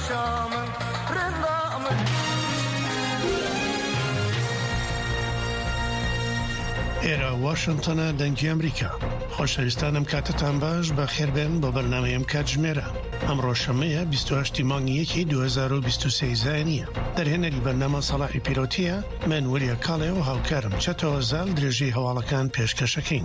شامن رندامن ئێرە واشنگتنە دەنگی ئەمریکا. خۆشەویستانم کاتتان باش بە خێربێن بۆ بەرنامەیەم کاتژمێرە. ئەمڕۆ شەمەیە 28 مانگی 2023 زاینیە. دەرهێنەری بەرنامە سەڵاحی پیرۆتیە، من وریە کاڵێ و هاوکارم چەتەوە زال درێژەی هەواڵەکان پێشکەشەکەین.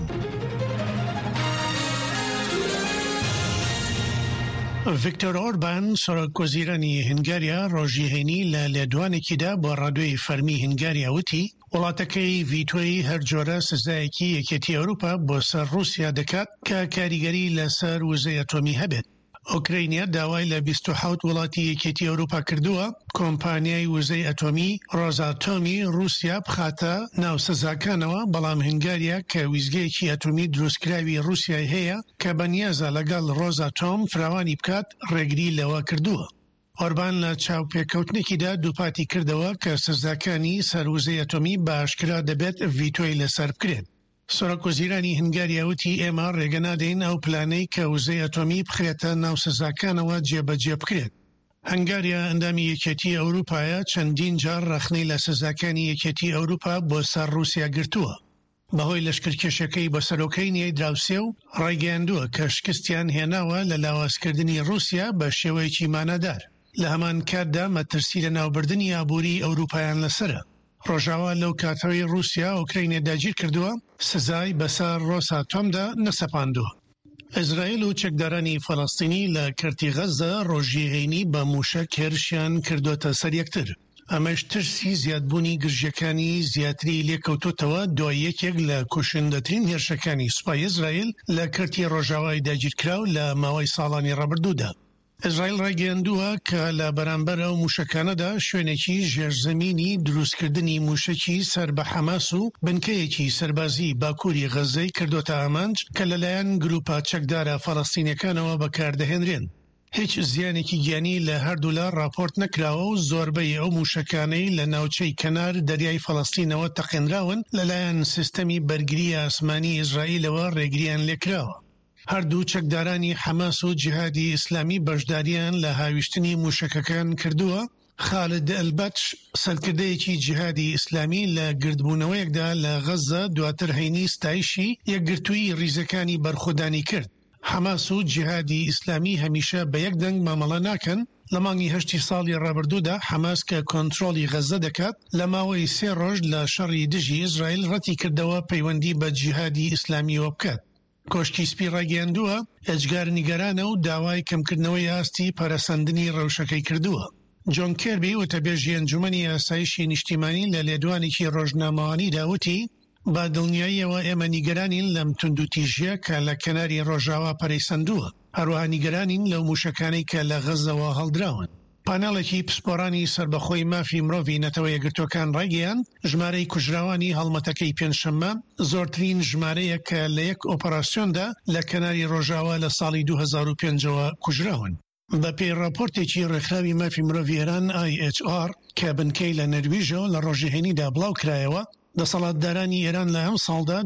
ڤیکتۆر ئۆربان سەرۆکوەزیرانی هەنگاریا ڕۆژی هەینی لە لێدوانێکیدا بۆ ڕادیۆی فەرمی هەنگاریا وتی وڵاتەکەی ڤیتۆی هەر جۆرە سزایەکی یەکێتی ئەوروپا بۆ سەر رووسیا دەکات کە کاریگەری لەسەر وزەی ئەتۆمی هەبێت. ئۆکراینیا داوای لە 27 وڵاتی یەکێتی ئەوروپا کردووە کۆمپانیای وزەی ئەتۆمی ڕۆزاتۆمی رووسیا بخاتە ناو سزاکانەوە، بەڵام هەنگاریا کە ویزگەیەکی ئەتۆمی دروستکراوی رووسیای هەیە کە بەنیازە لەگەڵ ڕۆزاتۆم فراوانی بکات ڕێگری لەوە کردووە. ئۆربان لە چاوپێکەوتنێکیدا دووپاتی کردەوە کە سزاکانی سەروزەی ئەتۆمی باشکرا دەبێت ڤیتۆی لەسەر بکرێت. سەرۆکوەزیرانی هەنگاریا وتی ئێمە ڕێگە نادەین ئەو پلانەی کە وزەی ئەتۆمی بخرێتە ناو سزاکانەوە جێبەجێ بکرێت. هەنگاریا ئەندامی یەکێتی ئەوروپایە چەندین جار ڕەخنەی لە سزاکانی یەکێتی ئەوروپا بۆ سەر رووسیا گرتووە. بەهۆی لەشکرکێشەکەی بە سەرۆکەینیای دراوسێ و ڕایگەیاندووە کە شکستیان هێناوە لە لاوازکردنی رووسیا بە شێوەیەکی مانەدار. لە هەمان کاتدا مەترسی لە ناوبردنی ئابووری ئەوروپایان لەسرە. ڕۆژاوا لەو کاتەوەی رووسیا ئۆکراینە داگیر کردووە، سزای بەسەر ڕۆساتۆمدا نەسەپاندووە. ئیزرائیل و چەکدارانی فەڵەستینی لە کەرتی غەزە ڕۆژی هەینی بە موشک هێرشیان کردوتە سەر یەکتر. ئەمەش ترسی زیادبوونی گرژەکانی زیاتری لێکەوتوتەوە دوای یەکێک لە کوشندەترین هێرشەکانی سوپای ئیزرائیل لە کەرتی ڕۆژاوای داگیرکراو لە ماوەی ساڵانی ڕابردوودا. ئیزرائیل ڕایگەیاندووە کە لە بەرامبەر ئەو موشەکانەدا شوێنێکی ژێرزەمینی دروستکردنی موشکی سەر بە حەماس و بنکەیەکی سەربازی باکووری غەزەی کردوتە ئامانج کە لەلایەن گروپە چەکدارە فەڵەستینیەکانەوە بەکاردەهێنرێن. هیچ زیانێکی گیانی لە هەردوو لە راپۆرت نەکراوە و زۆربەی ئەو موشەکانەی لە ناوچەی کەنار دەریای فەڵەستینەوە تەقێنراون لەلایەن سیستەمی بەرگری ئاسمانی ئیزرائیلەوە ڕێگریان لێکراوە. هەردوو چەکدارانی حەماس و جیهادی ئیسلامی بەشداریان لە هاویشتنی موشەکەکان کردووە. خالد ئەلبەتش سەرکردەیەکی جیهادی ئیسلامی لە گردبوونەوەیەکدا لە غەزە دواتر هەینی ستایشی یەکگرتووی ریزەکانی بەرخۆدانی کرد. حەماس و جیهادی ئیسلامی هەمیشە بە یەک دەنگ مامەڵە ناکەن. لە مانگی 8 ساڵی ڕابردوودا حەماس کە کۆنتڕۆلی غەزە دەکات لە ماوەی 3 ڕۆژ لە شەڕی دژی ئیزرائیل ڕەتی کردەوە پەیوەندی بە جیهادی ئیسلامیەوە بکات. کۆشکی سپی ڕاگەیاندووە ئەجگار نیگەرانە و داوای کەمکردنەوەی ئاستی پەرەسەندنی ڕەوشەکەی کردووە. جۆن کێربی وتەبێژی ئەنجومەنی ئاسایشی نیشتیمانی لە لێدوانێکی ڕۆژنامەوانیدا وتی با دڵنیاییەوە ئێمە نیگەرانین لەم توندوتیژیە کە لە کەناری ڕۆژاوا پەرەیسەندووە، هەروەها نیگەرانین لەو موشەکانەی کە لە غەزەوە هەڵدراون. پانەڵێکی پسپۆرانی سربەخۆی مافی مرۆڤی نەتەوە یەکگرتوەکان ڕایگەیاند ژمارەی کوژراوانی هەڵمەتەکەی پێنجشەممە زۆرترین ژمارەیە کە لە یەک ئۆپەراسیۆندا لە کەناری ڕۆژاوا لە ساڵی 2005ەوە کوژراون. بە پێی راپۆرتێکی ڕێکخراوی مافی مرۆڤی ئێران IHR کە بنکەی لە نەرویژەوە لە ڕۆژی هەینیدا بڵاو کرایەوە، دەسەڵاتدارانی ئێران لە ئەم ساڵدا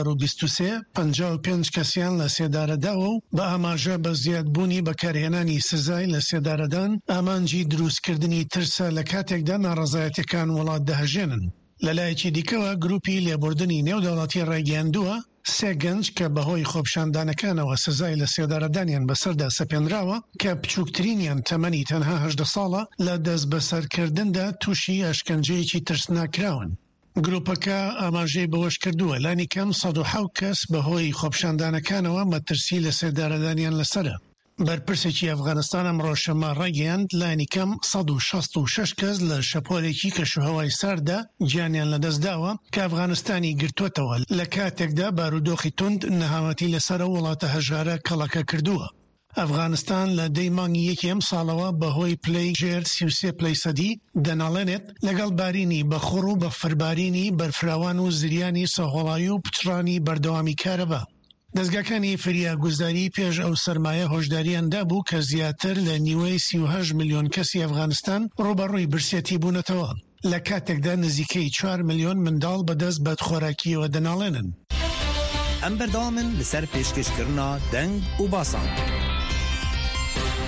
2023 55 کەسیان لە سێدارەداوە و بە ئاماژە بە زیادبوونی بەکارهێنانی سزای لە سێدارەدان ئامانجی دروستکردنی ترسە لە کاتێکدا ناڕەزایەتەکان وڵات دەهەژێنن. لەلایەکی دیکەوە گروپی لێبوردنی نێودەوڵەتی ڕایگەیاندووە 3 گەنج کە بەهۆی خۆپشاندانەکانەوە سزای لە سێدارەدانیان بەسەردا سەپێنراوە کە بچووکترینیان تەمەنی تەنها 18 ساڵە لە دەست بەسەرکردندا تووشی ئەشکەنجەیەکی ترسناکراون. گروپەکە ئاماژەی بەوەش کردووە لانی کەم 107 کەس بەهۆی خۆپشاندانەکانەوە مەترسی لە سێدارەدانیان لەسرە. بەرپرسێکی ئەفغانستان ئەمڕۆ شەمە ڕایگەیاند لانی کەم 166 کەس لە شەپۆلێکی کەشوهەوای ساردا گیانیان لەدەستداوە کە ئەفغانستانی گرتووەتەوە لە کاتێکدا بارودۆخی تند نەهامەتی لەسەر وڵاتە هەژارە کەڵەکە کردووە. ئەفغانستان لە دەی مانگی یەکی ئەم ساڵەوە بەهۆی پلەی ژێر 33 پلەی سەدی دەناڵێنێت لەگەڵ بارینی بەخوڕ و بەفربارینی بەرفراوان و زریانی سەهۆڵایی و پچڕانی بەردەوامی کارەبا. دەستگاکانی فریاگوزاری پێش ئەو سەرمایە هۆشداریاندا بوو کە زیاتر لە نیوەی 38 ملیۆن کەسی ئەفغانستان ڕوبەڕووی برسێتی بوونەتەوە، لە کاتێکدا نزیکەی 4 ملیۆن منداڵ بەدەست بەدخۆراکیەوە دەناڵێنن. ئەم بەردەوامن لەسەر پێشکەشکردنا دەنگ و باسان.